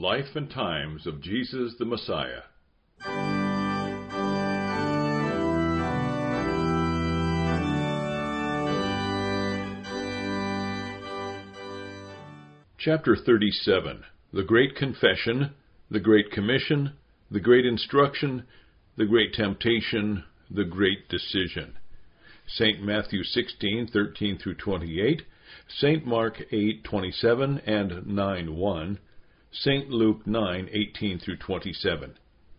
life and times of Jesus the Messiah. Chapter 37. The Great Confession, the Great Commission, the Great Instruction, the Great Temptation, the Great Decision. St. Matthew 16:13 through 28, St. Mark 8:27 and 9:1, St. Luke 9:18 through 27.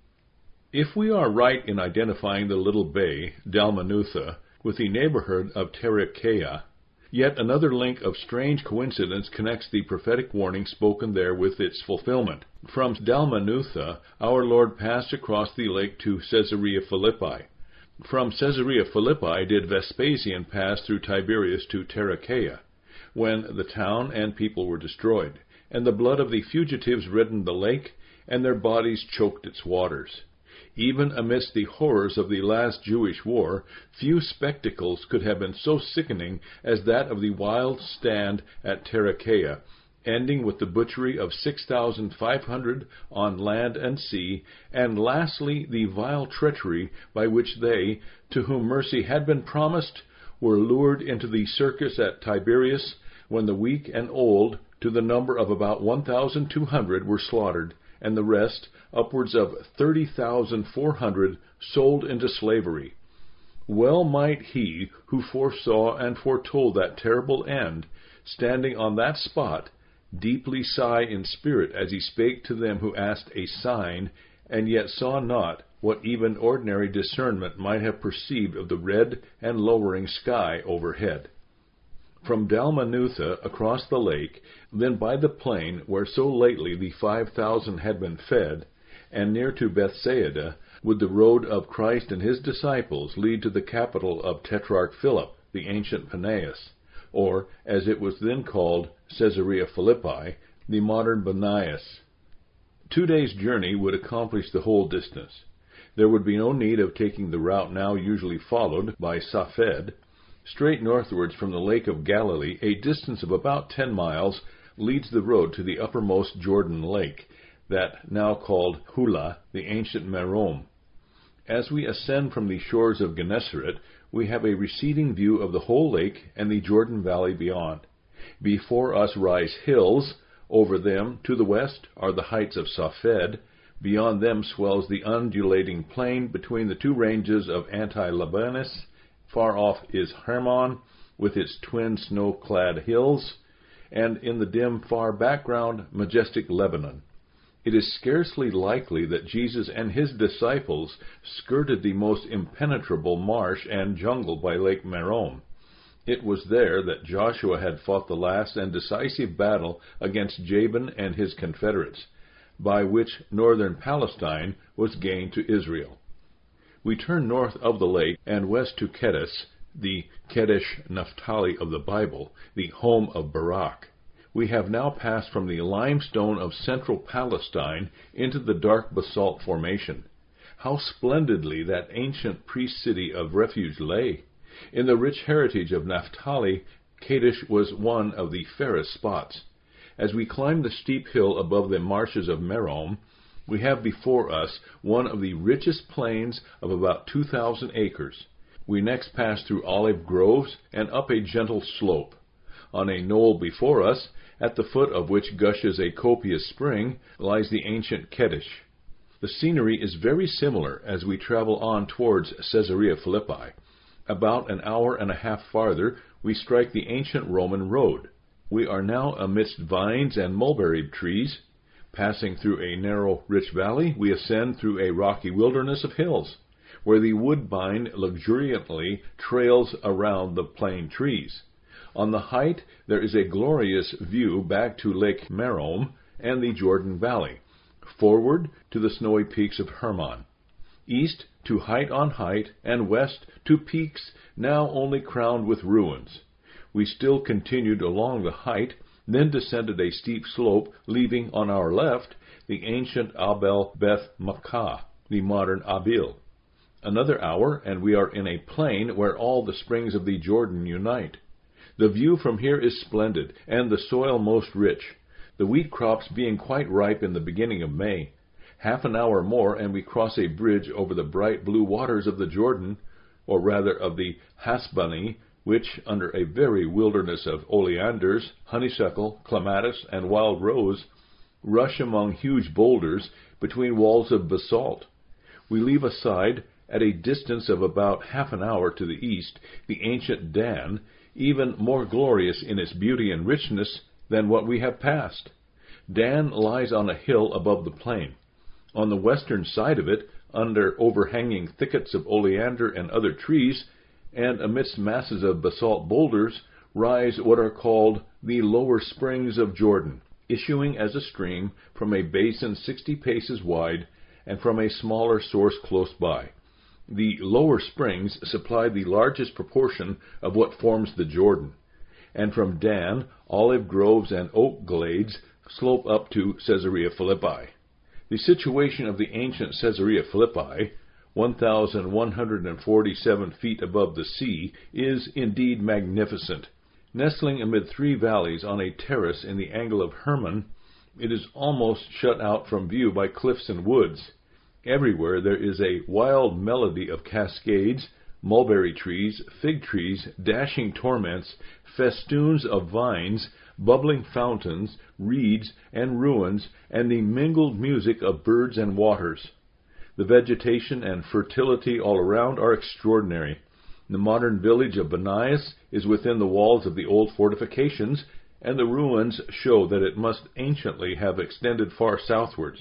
If we are right in identifying the little bay, Dalmanutha, with the neighborhood of Tarichaea, yet another link of strange coincidence connects the prophetic warning spoken there with its fulfillment. From Dalmanutha, our Lord passed across the lake to Caesarea Philippi. From Caesarea Philippi did Vespasian pass through Tiberias to Tarichaea, when the town and people were destroyed, and the blood of the fugitives reddened the lake, and their bodies choked its waters. Even amidst the horrors of the last Jewish war, few spectacles could have been so sickening as that of the wild stand at Tarichaea, ending with the butchery of 6,500 on land and sea, and lastly the vile treachery by which they, to whom mercy had been promised, were lured into the circus at Tiberias, when the weak and old, to the number of about 1,200, were slaughtered, and the rest, upwards of 30,400, sold into slavery. Well might he who foresaw and foretold that terrible end, standing on that spot, deeply sigh in spirit as he spake to them who asked a sign, and yet saw not what even ordinary discernment might have perceived of the red and lowering sky overhead. From Dalmanutha across the lake, then by the plain where so lately the 5,000 had been fed, and near to Bethsaida, would the road of Christ and his disciples lead to the capital of Tetrarch Philip, the ancient Paneas, or, as it was then called, Caesarea Philippi, the modern Banias. 2 days' journey would accomplish the whole distance. There would be no need of taking the route now usually followed by Safed. Straight northwards from the Lake of Galilee, a distance of about 10 miles, leads the road to the uppermost Jordan Lake, that now called Hula, the ancient Merom. As we ascend from the shores of Gennesaret, we have a receding view of the whole lake and the Jordan Valley beyond. Before us rise hills. Over them, to the west, are the heights of Safed. Beyond them swells the undulating plain between the two ranges of Anti-Libanus. Far off is Hermon, with its twin snow-clad hills, and in the dim far background, majestic Lebanon. It is scarcely likely that Jesus and his disciples skirted the most impenetrable marsh and jungle by Lake Merom. It was there that Joshua had fought the last and decisive battle against Jabin and his confederates, by which northern Palestine was gained to Israel. We turn north of the lake and west to Kedes, the Kedesh Naphtali of the Bible, the home of Barak. We have now passed from the limestone of central Palestine into the dark basalt formation. How splendidly that ancient priest-city of refuge lay! In the rich heritage of Naphtali, Kadesh was one of the fairest spots. As we climb the steep hill above the marshes of Merom, we have before us one of the richest plains of about 2,000 acres. We next pass through olive groves and up a gentle slope. On a knoll before us, at the foot of which gushes a copious spring, lies the ancient Kedesh. The scenery is very similar as we travel on towards Caesarea Philippi. About an hour and a half farther, we strike the ancient Roman road. We are now amidst vines and mulberry trees. Passing through a narrow, rich valley, we ascend through a rocky wilderness of hills, where the woodbine luxuriantly trails around the plane trees. On the height there is a glorious view back to Lake Merom and the Jordan Valley, forward to the snowy peaks of Hermon, east to height on height, and west to peaks now only crowned with ruins. We still continued along the height, then descended a steep slope, leaving on our left the ancient Abel Beth Makkah, the modern Abil. Another hour, and we are in a plain where all the springs of the Jordan unite. The view from here is splendid, and the soil most rich. the wheat crops being quite ripe in the beginning of May. Half an hour more, and we cross a bridge over the bright blue waters of the Jordan, or rather of the Hasbani, which, under a very wilderness of oleanders, honeysuckle, clematis, and wild rose, rush among huge boulders between walls of basalt. We leave aside, at a distance of about half an hour to the east, the ancient Dan, even more glorious in its beauty and richness than what we have passed. Dan lies on a hill above the plain. On the western side of it, under overhanging thickets of oleander and other trees, and amidst masses of basalt boulders, rise what are called the lower springs of Jordan, issuing as a stream from a basin 60 paces wide and from a smaller source close by. The lower springs supply the largest proportion of what forms the Jordan, and from Dan, olive groves and oak glades slope up to Caesarea Philippi. The situation of the ancient Caesarea Philippi, 1,147 feet above the sea, is indeed magnificent. Nestling amid three valleys on a terrace in the angle of Hermon, it is almost shut out from view by cliffs and woods. Everywhere there is a wild melody of cascades, mulberry trees, fig trees, dashing torrents, festoons of vines, bubbling fountains, reeds, and ruins, and the mingled music of birds and waters. The vegetation and fertility all around are extraordinary. The modern village of Banias is within the walls of the old fortifications, and the ruins show that it must anciently have extended far southwards.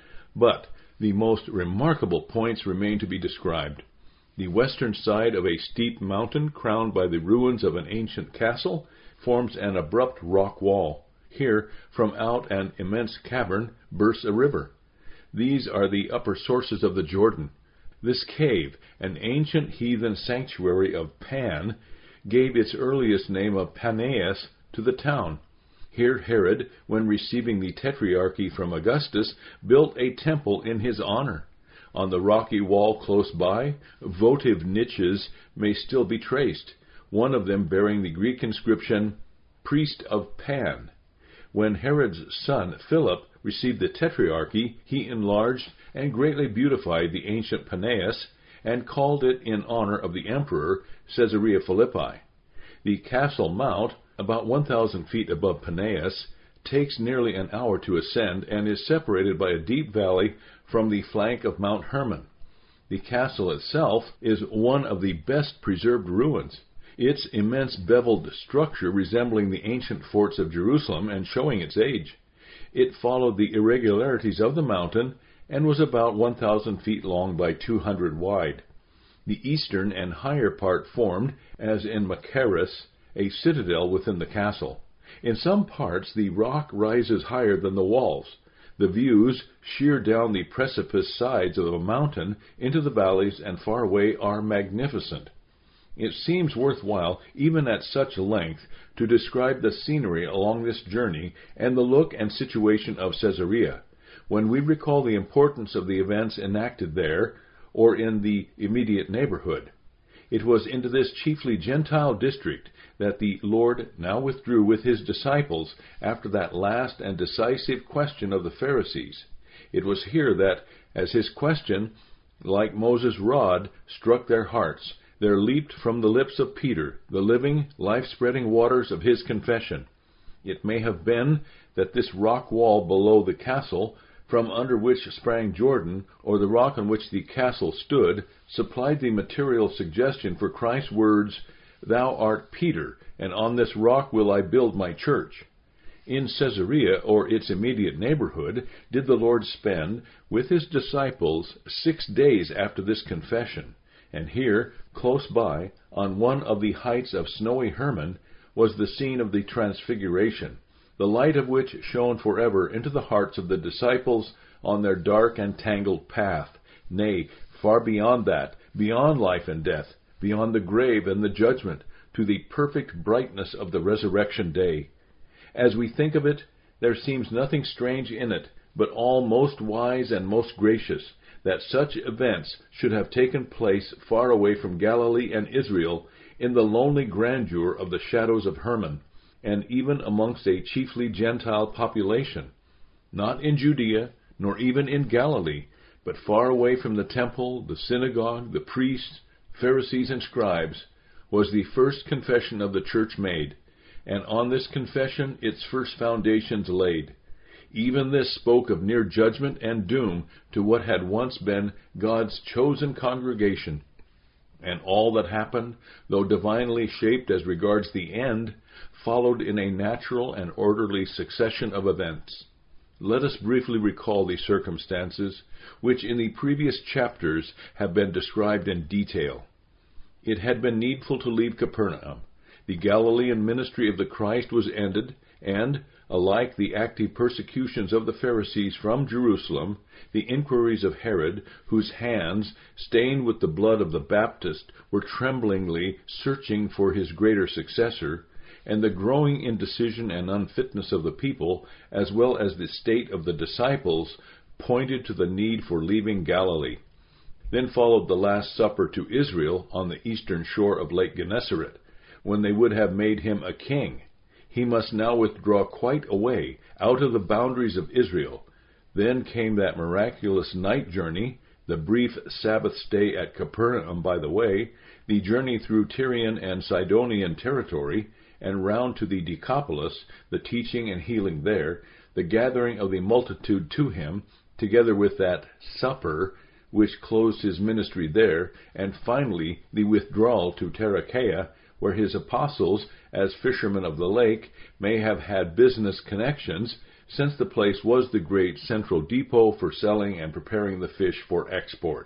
But the most remarkable points remain to be described. The western side of a steep mountain, crowned by the ruins of an ancient castle, forms an abrupt rock wall. Here, from out an immense cavern, bursts a river. These are the upper sources of the Jordan. This cave, an ancient heathen sanctuary of Pan, gave its earliest name of Paneas to the town. Here Herod, when receiving the tetrarchy from Augustus, built a temple in his honor. On the rocky wall close by, votive niches may still be traced, one of them bearing the Greek inscription, Priest of Pan. When Herod's son Philip received the tetrarchy, he enlarged and greatly beautified the ancient Paneas, and called it, in honor of the emperor, Caesarea Philippi. The Castle Mount, about 1,000 feet above Paneas, takes nearly an hour to ascend, and is separated by a deep valley from the flank of Mount Hermon. The castle itself is one of the best preserved ruins, its immense beveled structure resembling the ancient forts of Jerusalem and showing its age. It followed the irregularities of the mountain, and was about 1,000 feet long by 200 wide. The eastern and higher part formed, as in Machaerus, a citadel within the castle. In some parts the rock rises higher than the walls. The views sheer down the precipice sides of the mountain into the valleys and far away are magnificent. It seems worthwhile, even at such length, to describe the scenery along this journey and the look and situation of Caesarea, when we recall the importance of the events enacted there, or in the immediate neighborhood. It was into this chiefly Gentile district that the Lord now withdrew with his disciples after that last and decisive question of the Pharisees. It was here that, as his question, like Moses' rod, struck their hearts, there leaped from the lips of Peter the living, life-spreading waters of his confession. It may have been that this rock wall below the castle, from under which sprang Jordan, or the rock on which the castle stood, supplied the material suggestion for Christ's words, "Thou art Peter, and on this rock will I build my church." In Caesarea, or its immediate neighborhood, did the Lord spend, with his disciples, 6 days after this confession, and here, close by, on one of the heights of snowy Hermon, was the scene of the Transfiguration, the light of which shone forever into the hearts of the disciples on their dark and tangled path, nay, far beyond that, beyond life and death, beyond the grave and the judgment, to the perfect brightness of the resurrection day. As we think of it, there seems nothing strange in it, but all most wise and most gracious, that such events should have taken place far away from Galilee and Israel, in the lonely grandeur of the shadows of Hermon, and even amongst a chiefly Gentile population, not in Judea, nor even in Galilee, but far away from the temple, the synagogue, the priests, Pharisees, and scribes, was the first confession of the church made, and on this confession its first foundations laid. Even this spoke of near judgment and doom to what had once been God's chosen congregation. And all that happened, though divinely shaped as regards the end, followed in a natural and orderly succession of events. Let us briefly recall the circumstances, which in the previous chapters have been described in detail. It had been needful to leave Capernaum. The Galilean ministry of the Christ was ended, and, alike the active persecutions of the Pharisees from Jerusalem, the inquiries of Herod, whose hands, stained with the blood of the Baptist, were tremblingly searching for his greater successor, and the growing indecision and unfitness of the people, as well as the state of the disciples, pointed to the need for leaving Galilee. Then followed the Last Supper to Israel on the eastern shore of Lake Gennesaret, when they would have made him a king. He must now withdraw quite away, out of the boundaries of Israel. Then came that miraculous night journey, the brief Sabbath stay at Capernaum by the way, the journey through Tyrian and Sidonian territory, and round to the Decapolis, the teaching and healing there, the gathering of the multitude to him, together with that supper which closed his ministry there, and finally the withdrawal to Tarichaea, where his apostles, as fishermen of the lake, may have had business connections, since the place was the great central depot for selling and preparing the fish for export.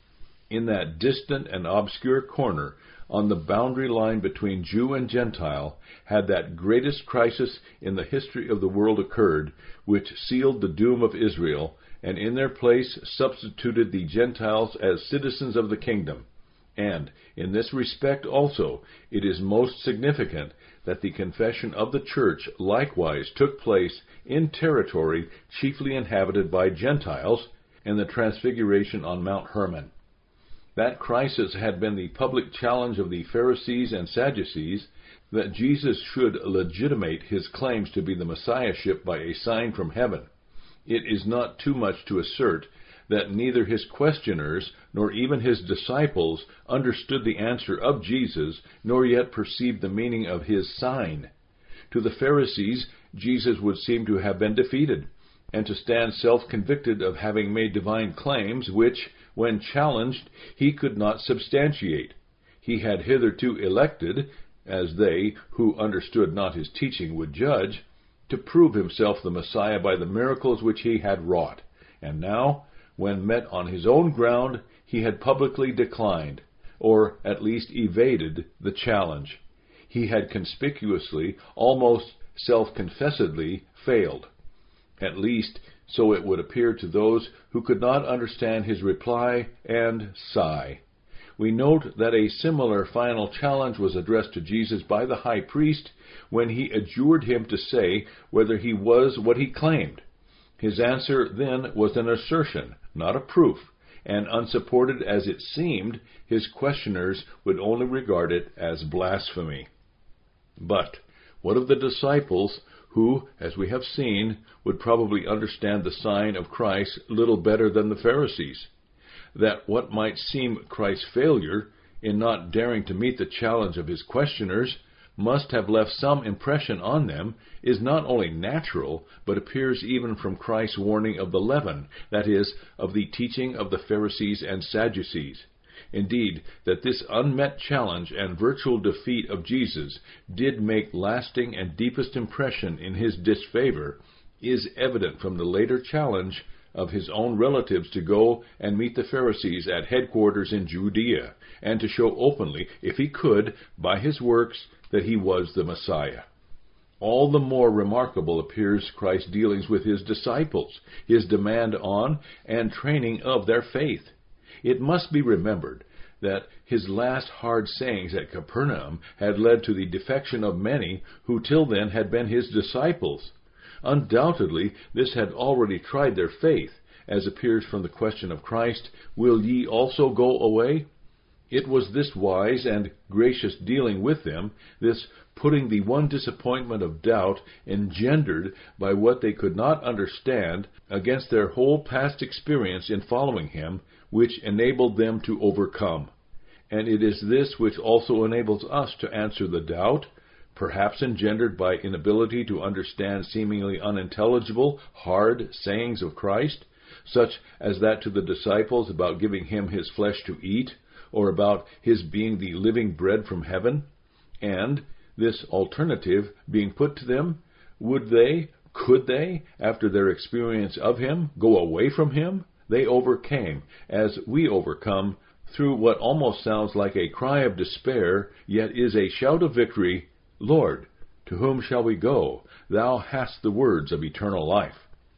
In that distant and obscure corner, on the boundary line between Jew and Gentile, had that greatest crisis in the history of the world occurred, which sealed the doom of Israel, and in their place substituted the Gentiles as citizens of the kingdom. And, in this respect also, it is most significant that the confession of the church likewise took place in territory chiefly inhabited by Gentiles, and the transfiguration on Mount Hermon. That crisis had been the public challenge of the Pharisees and Sadducees, that Jesus should legitimate his claims to be the Messiahship by a sign from heaven. It is not too much to assert that neither his questioners nor even his disciples understood the answer of Jesus, nor yet perceived the meaning of his sign. To the Pharisees, Jesus would seem to have been defeated, and to stand self-convicted of having made divine claims which, when challenged, he could not substantiate. He had hitherto elected, as they, who understood not his teaching, would judge, to prove himself the Messiah by the miracles which he had wrought, and now, when met on his own ground, he had publicly declined, or at least evaded, the challenge. He had conspicuously, almost self-confessedly, failed. At least, so it would appear to those who could not understand his reply and sigh. We note that a similar final challenge was addressed to Jesus by the high priest when he adjured him to say whether he was what he claimed. His answer then was an assertion, not a proof, and unsupported as it seemed, his questioners would only regard it as blasphemy. But what of the disciples who, as we have seen, would probably understand the sign of Christ little better than the Pharisees? That what might seem Christ's failure in not daring to meet the challenge of his questioners must have left some impression on them is not only natural, but appears even from Christ's warning of the leaven, that is, of the teaching of the Pharisees and Sadducees. Indeed, that this unmet challenge and virtual defeat of Jesus did make lasting and deepest impression in his disfavor is evident from the later challenge of his own relatives to go and meet the Pharisees at headquarters in Judea, and to show openly, if he could, by his works, that he was the Messiah. All the more remarkable appears Christ's dealings with his disciples, his demand on and training of their faith. It must be remembered that his last hard sayings at Capernaum had led to the defection of many who till then had been his disciples. Undoubtedly, this had already tried their faith, as appears from the question of Christ, "Will ye also go away?" It was this wise and gracious dealing with them, this putting the one disappointment of doubt engendered by what they could not understand against their whole past experience in following him, which enabled them to overcome. And it is this which also enables us to answer the doubt, perhaps engendered by inability to understand seemingly unintelligible, hard sayings of Christ, such as that to the disciples about giving him his flesh to eat, or about his being the living bread from heaven. And, this alternative being put to them, could they, after their experience of him, go away from him? They overcame, as we overcome, through what almost sounds like a cry of despair, yet is a shout of victory, Lord, to whom shall we go? Thou hast the words of eternal life.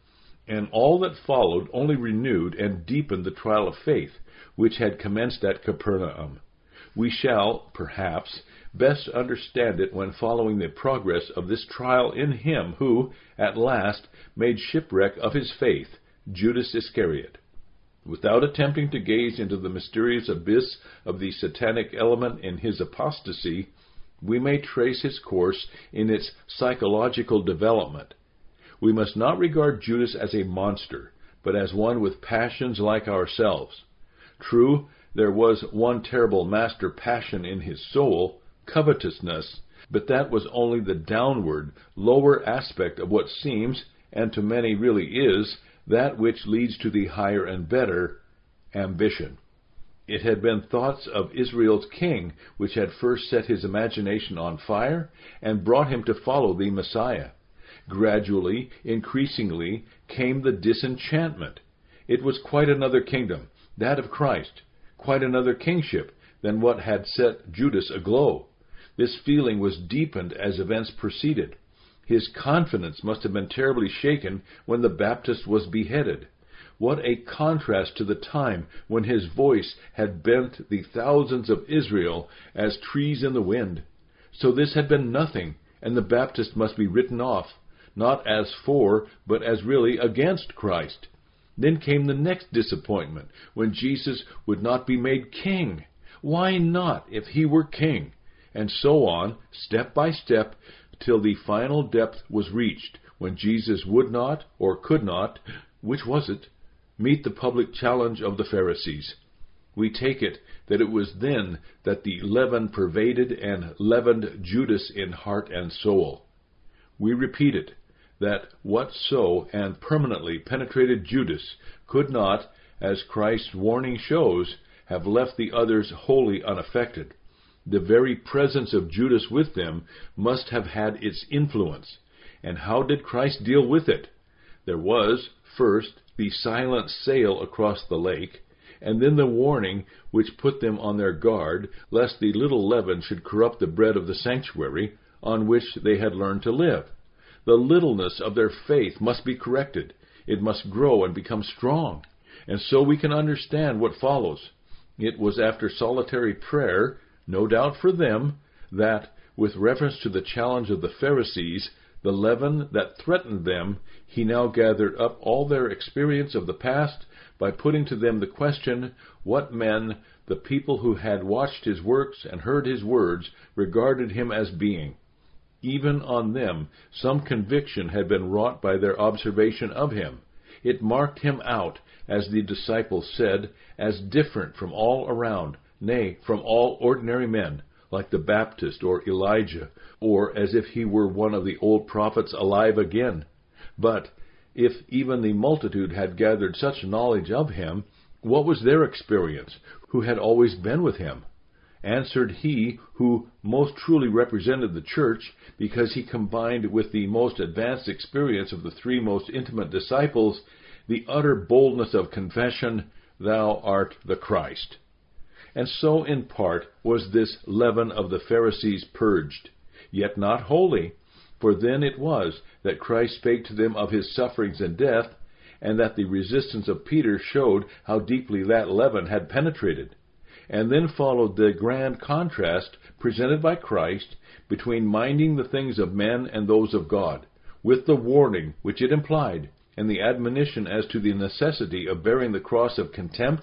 And all that followed only renewed and deepened the trial of faith, which had commenced at Capernaum. We shall, perhaps, best understand it when following the progress of this trial in him who, at last, made shipwreck of his faith, Judas Iscariot. Without attempting to gaze into the mysterious abyss of the satanic element in his apostasy, we may trace his course in its psychological development. We must not regard Judas as a monster, but as one with passions like ourselves. True, there was one terrible master passion in his soul, covetousness, but that was only the downward, lower aspect of what seems, and to many really is, that which leads to the higher and better, ambition. It had been thoughts of Israel's king which had first set his imagination on fire and brought him to follow the Messiah. Gradually, increasingly, came the disenchantment. It was quite another kingdom, that of Christ, quite another kingship than what had set Judas aglow. This feeling was deepened as events proceeded. His confidence must have been terribly shaken when the Baptist was beheaded. What a contrast to the time when his voice had bent the thousands of Israel as trees in the wind. So this had been nothing, and the Baptist must be written off, not as for, but as really against Christ. Then came the next disappointment, when Jesus would not be made king. Why not, if he were king? And so on, step by step, till the final depth was reached, when Jesus would not, or could not, which was it, meet the public challenge of the Pharisees. We take it that it was then that the leaven pervaded and leavened Judas in heart and soul. We repeat it, that what so and permanently penetrated Judas could not, as Christ's warning shows, have left the others wholly unaffected. The very presence of Judas with them must have had its influence. And how did Christ deal with it? There was, first, the silent sail across the lake, and then the warning which put them on their guard, lest the little leaven should corrupt the bread of the sanctuary, on which they had learned to live. The littleness of their faith must be corrected. It must grow and become strong. And so we can understand what follows. It was after solitary prayer, no doubt for them, that, with reference to the challenge of the Pharisees, the leaven that threatened them, he now gathered up all their experience of the past by putting to them the question what men, the people who had watched his works and heard his words, regarded him as being. Even on them some conviction had been wrought by their observation of him. It marked him out, as the disciples said, as different from all around, nay, from all ordinary men, like the Baptist or Elijah, or as if he were one of the old prophets alive again. But if even the multitude had gathered such knowledge of him, what was their experience, who had always been with him? Answered he who most truly represented the church, because he combined with the most advanced experience of the three most intimate disciples the utter boldness of confession, Thou art the Christ. And so in part was this leaven of the Pharisees purged, yet not wholly, for then it was that Christ spake to them of his sufferings and death, and that the resistance of Peter showed how deeply that leaven had penetrated. And then followed the grand contrast presented by Christ between minding the things of men and those of God, with the warning which it implied, and the admonition as to the necessity of bearing the cross of contempt,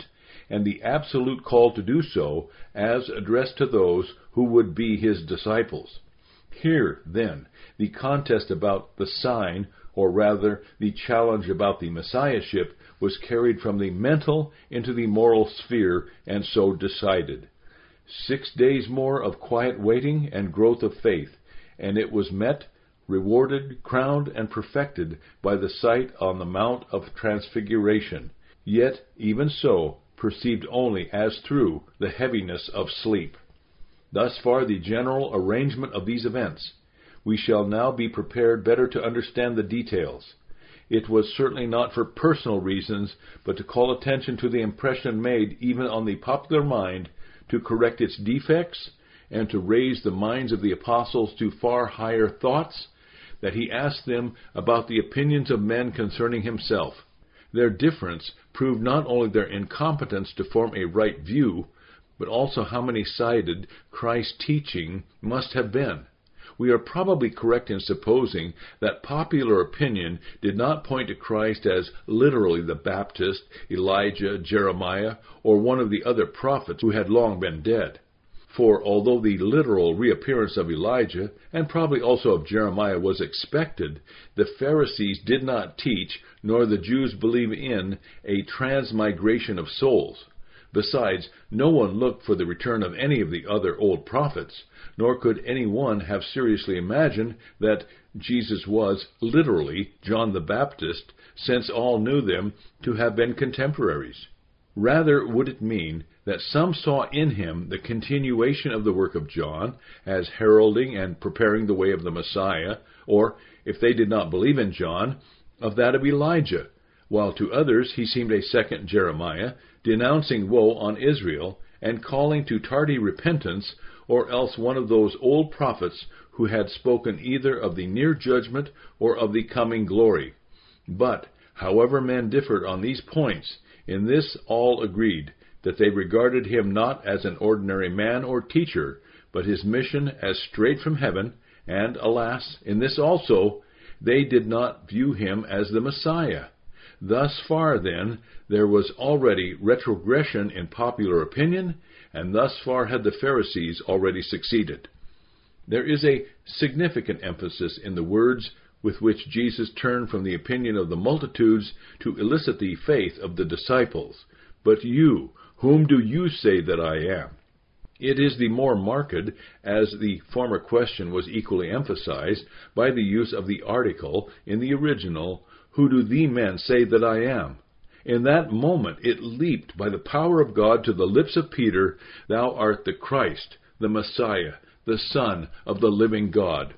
and the absolute call to do so, as addressed to those who would be his disciples. Here, then, the contest about the sign, or rather the challenge about the Messiahship, was carried from the mental into the moral sphere, and so decided. 6 days more of quiet waiting and growth of faith, and it was met, rewarded, crowned, and perfected by the sight on the Mount of Transfiguration, yet, even so, perceived only as through the heaviness of sleep. Thus far the general arrangement of these events. We shall now be prepared better to understand the details. It was certainly not for personal reasons, but to call attention to the impression made even on the popular mind, to correct its defects, and to raise the minds of the apostles to far higher thoughts, that he asked them about the opinions of men concerning himself. Their difference proved not only their incompetence to form a right view, but also how many-sided Christ's teaching must have been. We are probably correct in supposing that popular opinion did not point to Christ as literally the Baptist, Elijah, Jeremiah, or one of the other prophets who had long been dead. For although the literal reappearance of Elijah, and probably also of Jeremiah, was expected, the Pharisees did not teach, nor the Jews believe in, a transmigration of souls. Besides, no one looked for the return of any of the other old prophets, nor could any one have seriously imagined that Jesus was literally John the Baptist, since all knew them to have been contemporaries. Rather would it mean that some saw in him the continuation of the work of John, as heralding and preparing the way of the Messiah, or, if they did not believe in John, of that of Elijah, while to others he seemed a second Jeremiah, denouncing woe on Israel, and calling to tardy repentance, or else one of those old prophets who had spoken either of the near judgment or of the coming glory. But, however men differed on these points, in this all agreed, that they regarded him not as an ordinary man or teacher, but his mission as straight from heaven, and, alas, in this also, they did not view him as the Messiah. Thus far, then, there was already retrogression in popular opinion, and thus far had the Pharisees already succeeded. There is a significant emphasis in the words with which Jesus turned from the opinion of the multitudes to elicit the faith of the disciples. But you, whom do you say that I am? It is the more marked, as the former question was equally emphasized, by the use of the article in the original, who do the men say that I am? In that moment it leaped by the power of God to the lips of Peter, Thou art the Christ, the Messiah, the Son of the living God.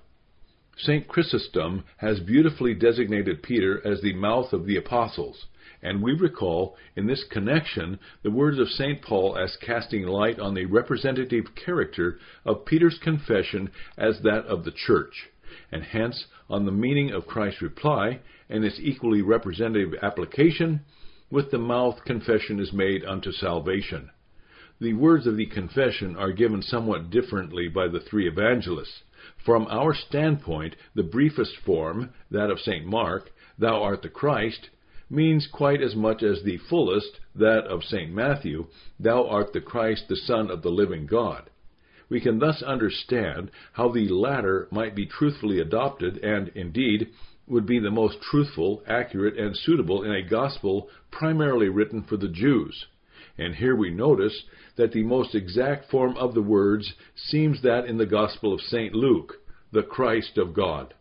St. Chrysostom has beautifully designated Peter as the mouth of the apostles, and we recall in this connection the words of St. Paul as casting light on the representative character of Peter's confession as that of the church, and hence on the meaning of Christ's reply and its equally representative application, with the mouth confession is made unto salvation. The words of the confession are given somewhat differently by the three evangelists. From our standpoint, the briefest form, that of St. Mark, Thou art the Christ, means quite as much as the fullest, that of St. Matthew, Thou art the Christ, the Son of the living God. We can thus understand how the latter might be truthfully adopted, and, indeed, would be the most truthful, accurate, and suitable in a gospel primarily written for the Jews. And here we notice that the most exact form of the words seems that in the Gospel of St. Luke, the Christ of God.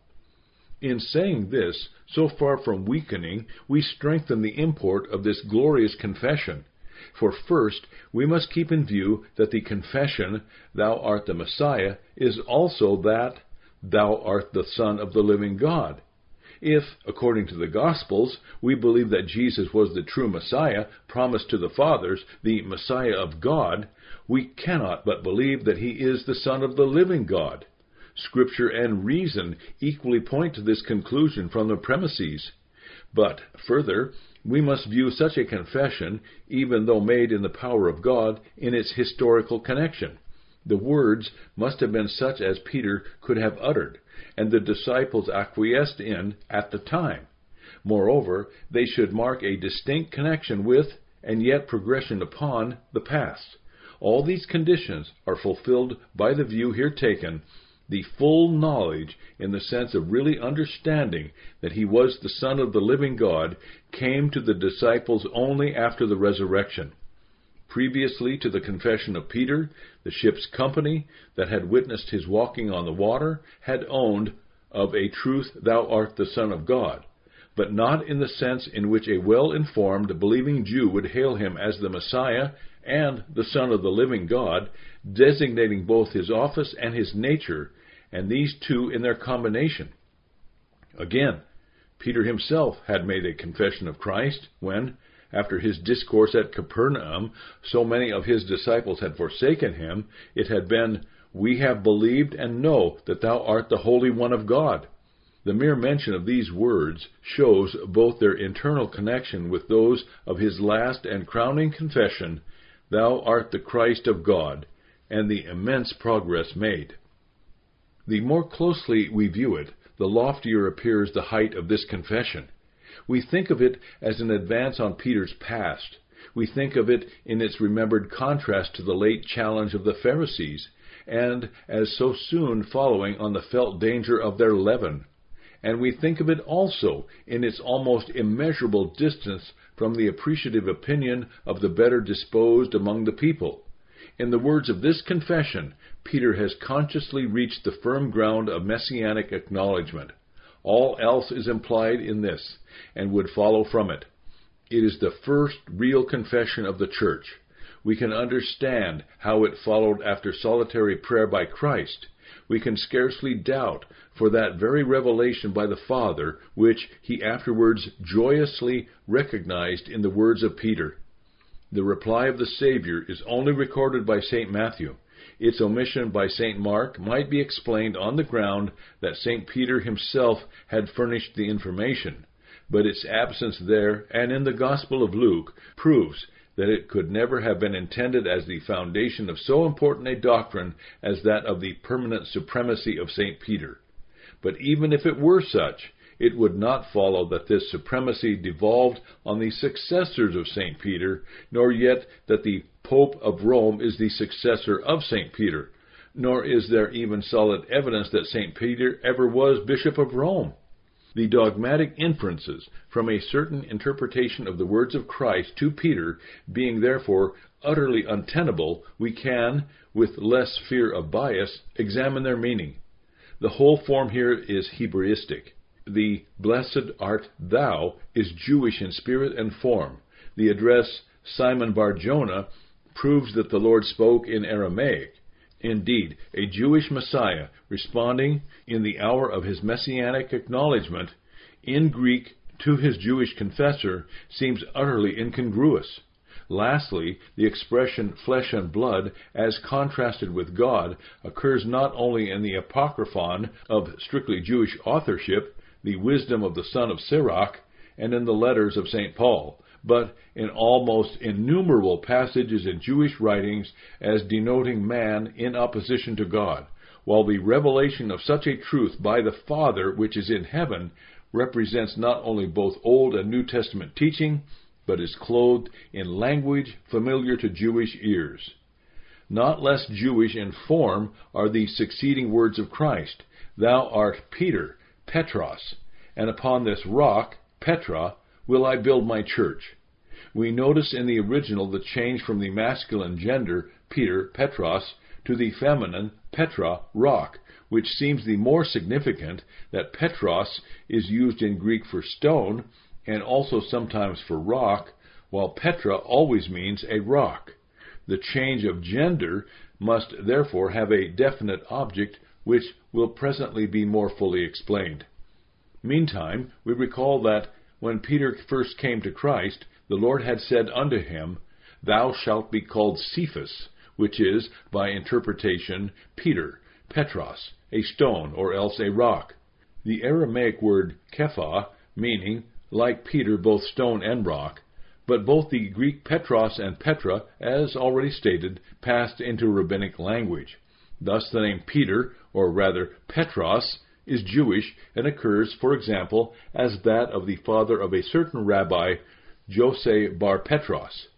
In saying this, so far from weakening, we strengthen the import of this glorious confession. For first, we must keep in view that the confession, Thou art the Messiah, is also that, Thou art the Son of the living God. If, according to the Gospels, we believe that Jesus was the true Messiah, promised to the fathers, the Messiah of God, we cannot but believe that he is the Son of the living God. Scripture and reason equally point to this conclusion from the premises. But, further, we must view such a confession, even though made in the power of God, in its historical connection. The words must have been such as Peter could have uttered, and the disciples acquiesced in at the time. Moreover, they should mark a distinct connection with, and yet progression upon the past. All these conditions are fulfilled by the view here taken. The full knowledge, in the sense of really understanding that he was the Son of the living God, came to the disciples only after the resurrection. Previously to the confession of Peter, the ship's company that had witnessed his walking on the water had owned of a truth, "Thou art the Son of God," but not in the sense in which a well-informed, believing Jew would hail him as the Messiah and the Son of the living God, designating both his office and his nature, and these two in their combination. Again, Peter himself had made a confession of Christ when, after his discourse at Capernaum, so many of his disciples had forsaken him. It had been, "We have believed and know that thou art the Holy One of God." The mere mention of these words shows both their internal connection with those of his last and crowning confession, "Thou art the Christ of God," and the immense progress made. The more closely we view it, the loftier appears the height of this confession. We think of it as an advance on Peter's past. We think of it in its remembered contrast to the late challenge of the Pharisees, and as so soon following on the felt danger of their leaven. And we think of it also in its almost immeasurable distance from the appreciative opinion of the better disposed among the people. In the words of this confession, Peter has consciously reached the firm ground of messianic acknowledgement. All else is implied in this, and would follow from it. It is the first real confession of the Church. We can understand how it followed after solitary prayer by Christ. We can scarcely doubt for that very revelation by the Father, which he afterwards joyously recognized in the words of Peter. The reply of the Savior is only recorded by St. Matthew. Its omission by St. Mark might be explained on the ground that St. Peter himself had furnished the information, but its absence there and in the Gospel of Luke proves that it could never have been intended as the foundation of so important a doctrine as that of the permanent supremacy of St. Peter. But even if it were such, it would not follow that this supremacy devolved on the successors of St. Peter, nor yet that the Pope of Rome is the successor of St. Peter, nor is there even solid evidence that St. Peter ever was Bishop of Rome. The dogmatic inferences from a certain interpretation of the words of Christ to Peter being therefore utterly untenable, we can, with less fear of bias, examine their meaning. The whole form here is Hebraistic. The "Blessed art thou" is Jewish in spirit and form. The address Simon Bar-Jonah proves that the Lord spoke in Aramaic. Indeed, a Jewish Messiah responding in the hour of his messianic acknowledgement in Greek to his Jewish confessor seems utterly incongruous. Lastly, the expression "flesh and blood," as contrasted with God, occurs not only in the Apocryphon of strictly Jewish authorship, the wisdom of the son of Sirach, and in the letters of St. Paul, but in almost innumerable passages in Jewish writings as denoting man in opposition to God, while the revelation of such a truth by the Father which is in heaven represents not only both Old and New Testament teaching, but is clothed in language familiar to Jewish ears. Not less Jewish in form are the succeeding words of Christ, "Thou art Peter, Petros, and upon this rock, Petra, will I build my church." We notice in the original the change from the masculine gender, Peter, Petros, to the feminine, Petra, rock, which seems the more significant that Petros is used in Greek for stone, and also sometimes for rock, while Petra always means a rock. The change of gender must therefore have a definite object, which will presently be more fully explained. Meantime, we recall that when Peter first came to Christ, the Lord had said unto him, "Thou shalt be called Cephas," which is, by interpretation, Peter, Petros, a stone, or else a rock. The Aramaic word Kepha, meaning, like Peter, both stone and rock, but both the Greek Petros and Petra, as already stated, passed into rabbinic language. Thus the name Peter, or rather Petros, is Jewish and occurs, for example, as that of the father of a certain rabbi, Jose bar Petros.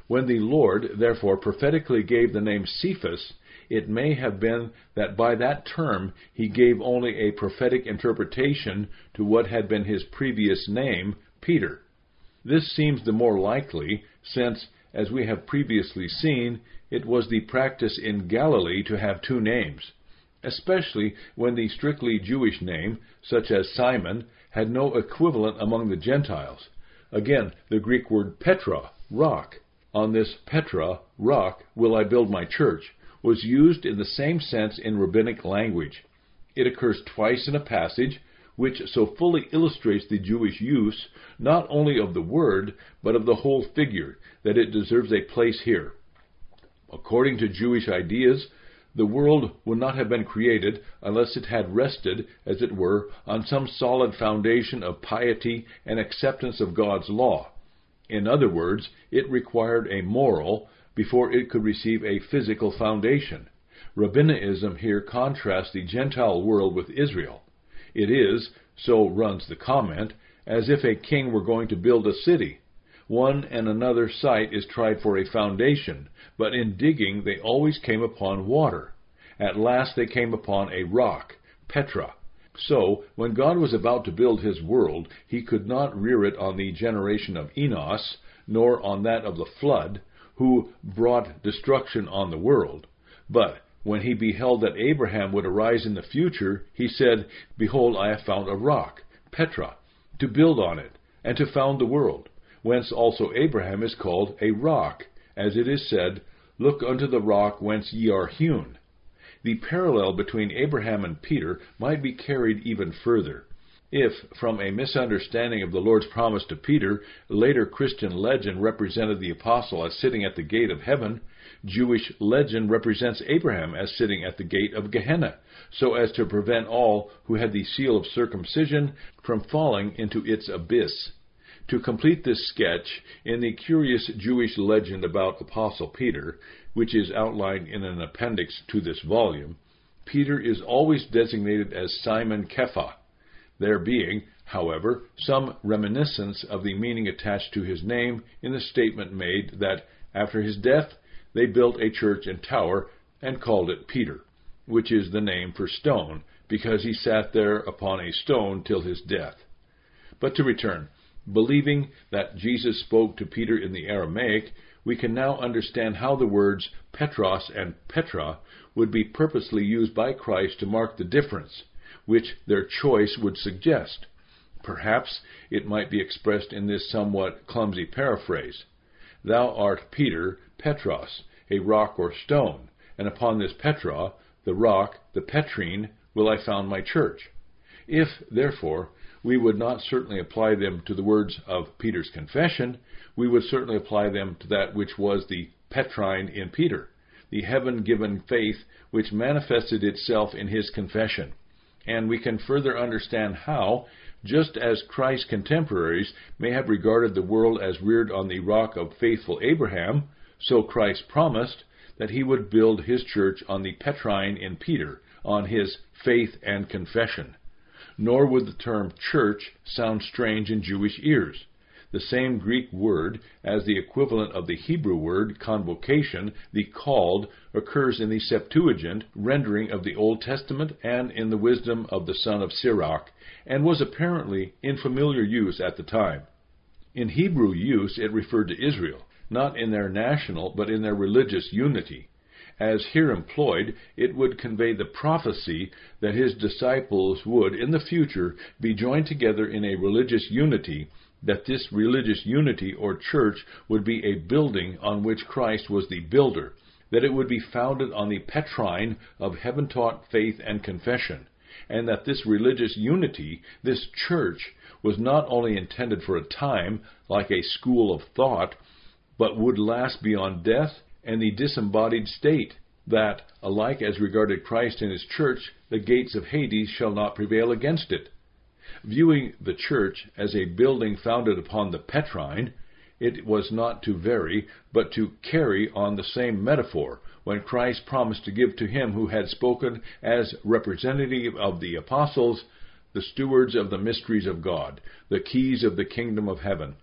When the Lord, therefore, prophetically gave the name Cephas, it may have been that by that term he gave only a prophetic interpretation to what had been his previous name, Peter. This seems the more likely, since, as we have previously seen, it was the practice in Galilee to have two names, especially when the strictly Jewish name, such as Simon, had no equivalent among the Gentiles. Again, the Greek word Petra, rock. On this Petra, rock, will I build my church, was used in the same sense in rabbinic language. It occurs twice in a passage, which so fully illustrates the Jewish use, not only of the word, but of the whole figure, that it deserves a place here. According to Jewish ideas, the world would not have been created unless it had rested, as it were, on some solid foundation of piety and acceptance of God's law. In other words, it required a moral before it could receive a physical foundation. Rabbinism here contrasts the Gentile world with Israel. It is, so runs the comment, as if a king were going to build a city. One and another site is tried for a foundation, but in digging they always came upon water. At last they came upon a rock, Petra. So, when God was about to build his world, he could not rear it on the generation of Enos, nor on that of the flood, who brought destruction on the world. But when he beheld that Abraham would arise in the future, he said, Behold, I have found a rock, Petra, to build on it, and to found the world. Whence also Abraham is called a rock, as it is said, Look unto the rock whence ye are hewn. The parallel between Abraham and Peter might be carried even further. If, from a misunderstanding of the Lord's promise to Peter, later Christian legend represented the apostle as sitting at the gate of heaven, Jewish legend represents Abraham as sitting at the gate of Gehenna, so as to prevent all who had the seal of circumcision from falling into its abyss. To complete this sketch, in the curious Jewish legend about Apostle Peter, which is outlined in an appendix to this volume, Peter is always designated as Simon Kepha, there being, however, some reminiscence of the meaning attached to his name in the statement made that, after his death, they built a church and tower and called it Peter, which is the name for stone, because he sat there upon a stone till his death. But to return. Believing that Jesus spoke to Peter in the Aramaic, we can now understand how the words Petros and Petra would be purposely used by Christ to mark the difference, which their choice would suggest. Perhaps it might be expressed in this somewhat clumsy paraphrase. Thou art Peter, Petros, a rock or stone, and upon this Petra, the rock, the Petrine, will I found my church. If, therefore, we would not certainly apply them to the words of Peter's confession, we would certainly apply them to that which was the Petrine in Peter, the heaven-given faith which manifested itself in his confession. And we can further understand how, just as Christ's contemporaries may have regarded the world as reared on the rock of faithful Abraham, so Christ promised that he would build his church on the Petrine in Peter, on his faith and confession. Nor would the term church sound strange in Jewish ears. The same Greek word as the equivalent of the Hebrew word convocation, the called, occurs in the Septuagint rendering of the Old Testament and in the wisdom of the son of Sirach, and was apparently in familiar use at the time. In Hebrew use it referred to Israel, not in their national but in their religious unity. As here employed, it would convey the prophecy that his disciples would, in the future, be joined together in a religious unity, that this religious unity or church would be a building on which Christ was the builder, that it would be founded on the Petrine of heaven-taught faith and confession, and that this religious unity, this church, was not only intended for a time, like a school of thought, but would last beyond death and the disembodied state, that, alike as regarded Christ and his church, the gates of Hades shall not prevail against it. Viewing the church as a building founded upon the Petrine, it was not to vary, but to carry on the same metaphor, when Christ promised to give to him who had spoken as representative of the apostles, the stewards of the mysteries of God, the keys of the kingdom of heaven.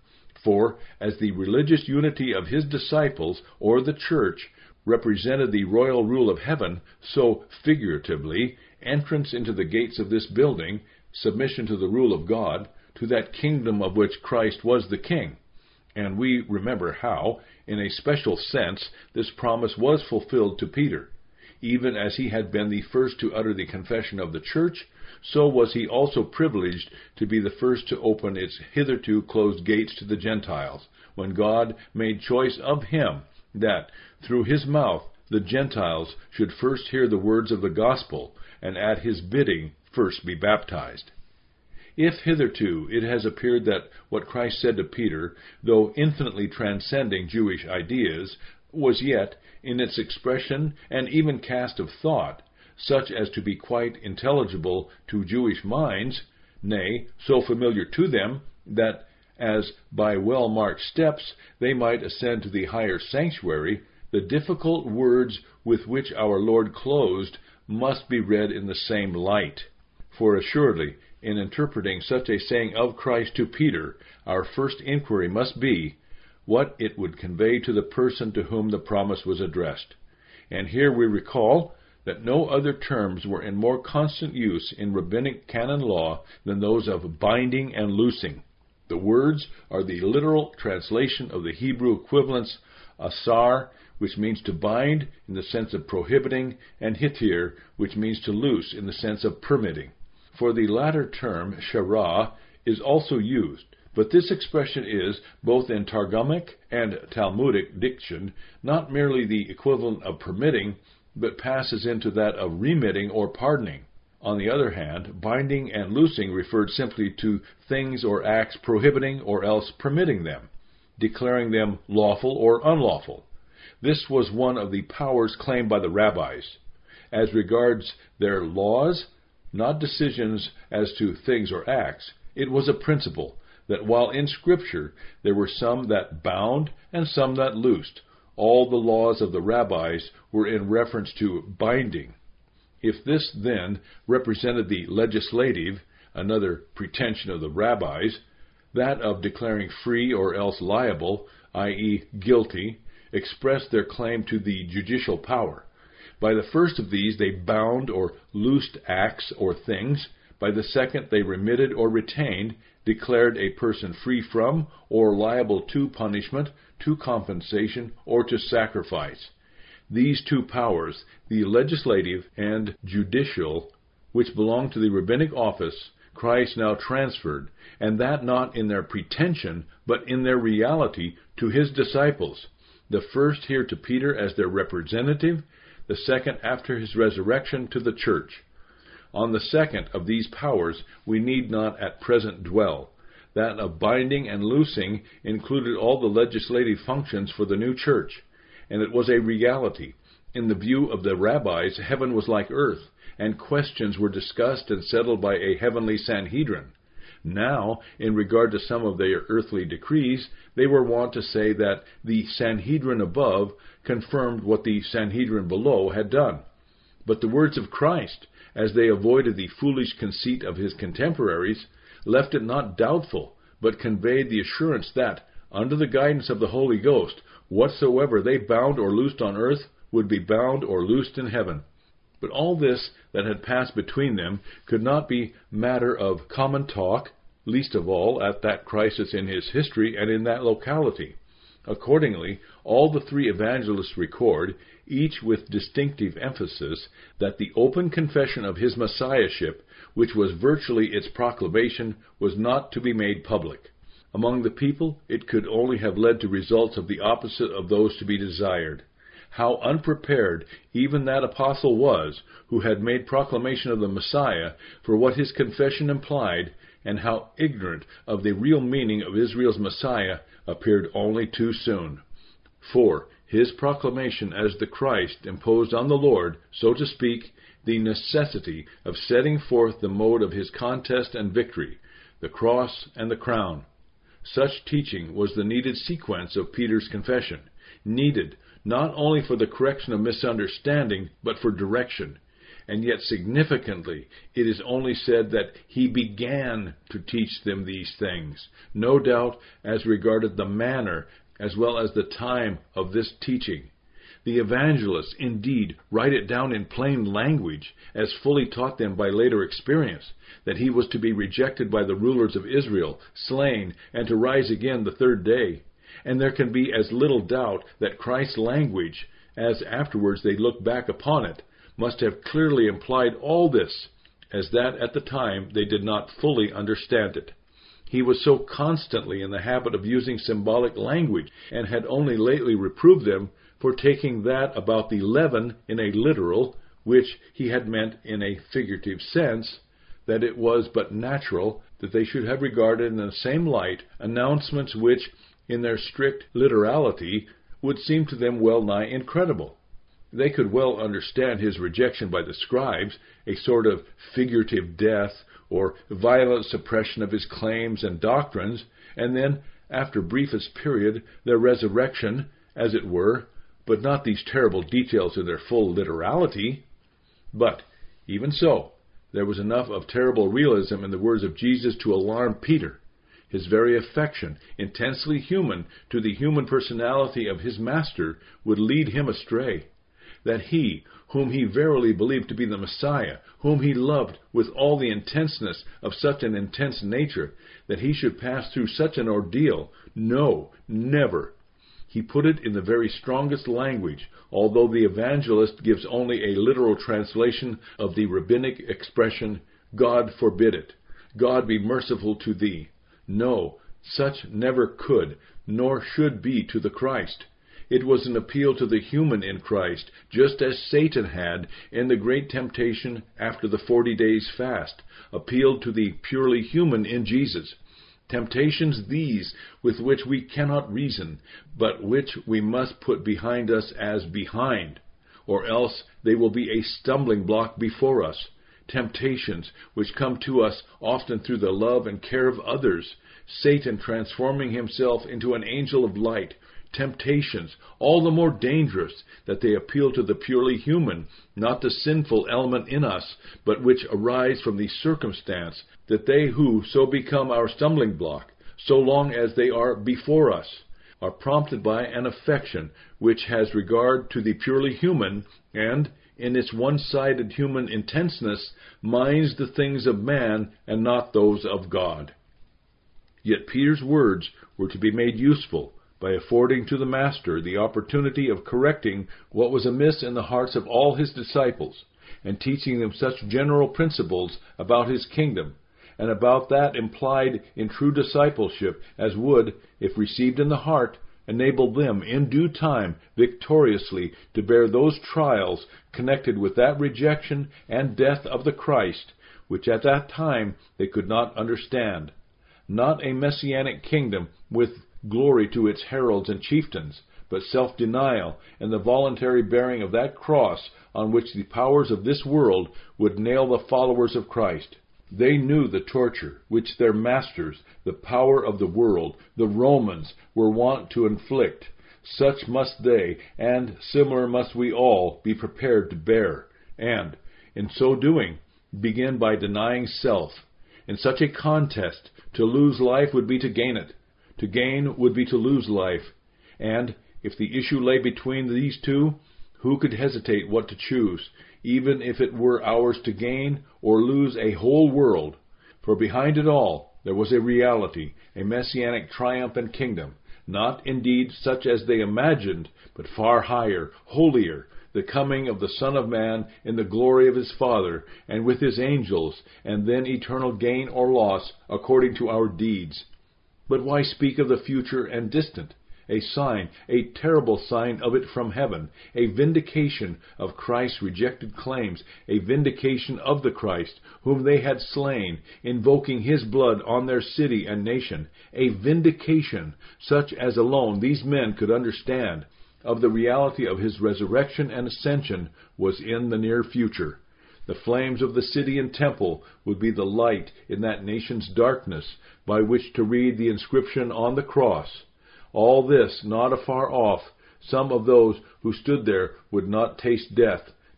For, as the religious unity of his disciples, or the church, represented the royal rule of heaven, so, figuratively, entrance into the gates of this building, submission to the rule of God, to that kingdom of which Christ was the king. And we remember how, in a special sense, this promise was fulfilled to Peter. Even as he had been the first to utter the confession of the church, so was he also privileged to be the first to open its hitherto closed gates to the Gentiles, when God made choice of him, that, through his mouth, the Gentiles should first hear the words of the gospel, and at his bidding first be baptized. If hitherto it has appeared that what Christ said to Peter, though infinitely transcending Jewish ideas, was yet, in its expression and even cast of thought, such as to be quite intelligible to Jewish minds, nay, so familiar to them, that as by well-marked steps they might ascend to the higher sanctuary, the difficult words with which our Lord closed must be read in the same light. For assuredly, in interpreting such a saying of Christ to Peter, our first inquiry must be, what it would convey to the person to whom the promise was addressed. And here we recall that no other terms were in more constant use in rabbinic canon law than those of binding and loosing. The words are the literal translation of the Hebrew equivalents asar, which means to bind in the sense of prohibiting, and hitir, which means to loose in the sense of permitting. For the latter term, shara, is also used, but this expression is, both in Targumic and Talmudic diction, not merely the equivalent of permitting, but passes into that of remitting or pardoning. On the other hand, binding and loosing referred simply to things or acts prohibiting or else permitting them, declaring them lawful or unlawful. This was one of the powers claimed by the rabbis. As regards their laws, not decisions as to things or acts, it was a principle that while in Scripture there were some that bound and some that loosed, all the laws of the rabbis were in reference to binding. If this, then, represented the legislative, another pretension of the rabbis, that of declaring free or else liable, i.e. guilty, expressed their claim to the judicial power. By the first of these they bound or loosed acts or things. By the second they remitted or retained, declared a person free from or liable to punishment, to compensation, or to sacrifice. These two powers, the legislative and judicial, which belong to the rabbinic office, Christ now transferred, and that not in their pretension, but in their reality, to his disciples. The first here to Peter as their representative, the second after his resurrection to the church. On the second of these powers we need not at present dwell. That of binding and loosing included all the legislative functions for the new church, and it was a reality. In the view of the rabbis, heaven was like earth, and questions were discussed and settled by a heavenly Sanhedrin. Now, in regard to some of their earthly decrees, they were wont to say that the Sanhedrin above confirmed what the Sanhedrin below had done. But the words of Christ, as they avoided the foolish conceit of his contemporaries, left it not doubtful, but conveyed the assurance that, under the guidance of the Holy Ghost, whatsoever they bound or loosed on earth would be bound or loosed in heaven. But all this that had passed between them could not be matter of common talk, least of all at that crisis in his history and in that locality. Accordingly, all the three evangelists record, each with distinctive emphasis, that the open confession of his Messiahship, which was virtually its proclamation, was not to be made public. Among the people, it could only have led to results of the opposite of those to be desired. How unprepared even that apostle was who had made proclamation of the Messiah for what his confession implied, and how ignorant of the real meaning of Israel's Messiah appeared only too soon. For his proclamation as the Christ imposed on the Lord, so to speak, the necessity of setting forth the mode of his contest and victory, the cross and the crown. Such teaching was the needed sequence of Peter's confession, needed not only for the correction of misunderstanding, but for direction. and yet significantly, it is only said that he began to teach them these things, no doubt as regarded the manner as well as the time of this teaching. The evangelists, indeed, write it down in plain language, as fully taught them by later experience, that he was to be rejected by the rulers of Israel, slain, and to rise again the third day. And there can be as little doubt that Christ's language, as afterwards they look back upon it, must have clearly implied all this, as that at the time they did not fully understand it. He was so constantly in the habit of using symbolic language, and had only lately reproved them for taking that about the leaven in a literal, which he had meant in a figurative sense, that it was but natural that they should have regarded in the same light announcements which, in their strict literality, would seem to them well nigh incredible. They could well understand his rejection by the scribes, a sort of figurative death, or violent suppression of his claims and doctrines, and then, after briefest period, their resurrection, as it were, but not these terrible details in their full literality. But, even so, there was enough of terrible realism in the words of Jesus to alarm Peter. His very affection, intensely human to the human personality of his Master, would lead him astray. That he, whom he verily believed to be the Messiah, whom he loved with all the intenseness of such an intense nature, that he should pass through such an ordeal, no, never. He put it in the very strongest language, although the evangelist gives only a literal translation of the rabbinic expression, God forbid it. God be merciful to thee. No, such never could, nor should be to the Christ. It was an appeal to the human in Christ, just as Satan had, in the great temptation after the 40 days' fast, appealed to the purely human in Jesus. Temptations these with which we cannot reason, but which we must put behind us as behind, or else they will be a stumbling block before us. Temptations which come to us often through the love and care of others, Satan transforming himself into an angel of light. Temptations all the more dangerous that they appeal to the purely human, not the sinful element in us, but which arise from the circumstance that they who so become our stumbling block, so long as they are before us, are prompted by an affection which has regard to the purely human, and, in its one-sided human intenseness, minds the things of man and not those of God. Yet Peter's words were to be made useful by affording to the Master the opportunity of correcting what was amiss in the hearts of all his disciples, and teaching them such general principles about his kingdom, and about that implied in true discipleship, as would, if received in the heart, enable them in due time victoriously to bear those trials connected with that rejection and death of the Christ, which at that time they could not understand. Not a messianic kingdom with glory to its heralds and chieftains, but self-denial and the voluntary bearing of that cross on which the powers of this world would nail the followers of Christ. They knew the torture which their masters, the power of the world, the Romans, were wont to inflict. Such must they, and similar must we all, be prepared to bear, and, in so doing, begin by denying self. In such a contest, to lose life would be to gain it. To gain would be to lose life. And, if the issue lay between these two, who could hesitate what to choose, even if it were ours to gain or lose a whole world? For behind it all there was a reality, a messianic triumph and kingdom, not indeed such as they imagined, but far higher, holier, the coming of the Son of Man in the glory of his Father, and with his angels, and then eternal gain or loss according to our deeds. But why speak of the future and distant? A sign, a terrible sign of it from heaven, a vindication of Christ's rejected claims, a vindication of the Christ, whom they had slain, invoking his blood on their city and nation, a vindication such as alone these men could understand, of the reality of his resurrection and ascension was in the near future. The flames of the city and temple would be the light in that nation's darkness, by which to read the inscription on the cross. All this not afar off, some of those who stood there would not taste death,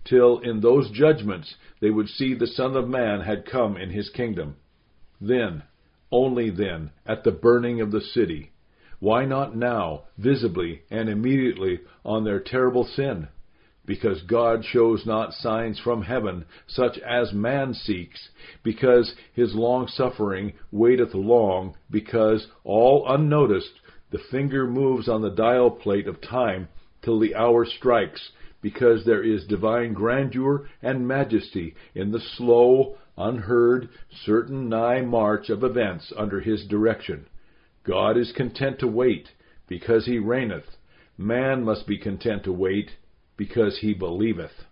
till in those judgments they would see the Son of Man had come in his kingdom. Then, only then, at the burning of the city. Why not now, visibly and immediately on their terrible sin? Because God shows not signs from heaven, such as man seeks, because his long-suffering waiteth long, because, all unnoticed, the finger moves on the dial plate of time till the hour strikes, because there is divine grandeur and majesty in the slow, unheard, certain nigh march of events under his direction. God is content to wait, because he reigneth. Man must be content to wait, because he believeth.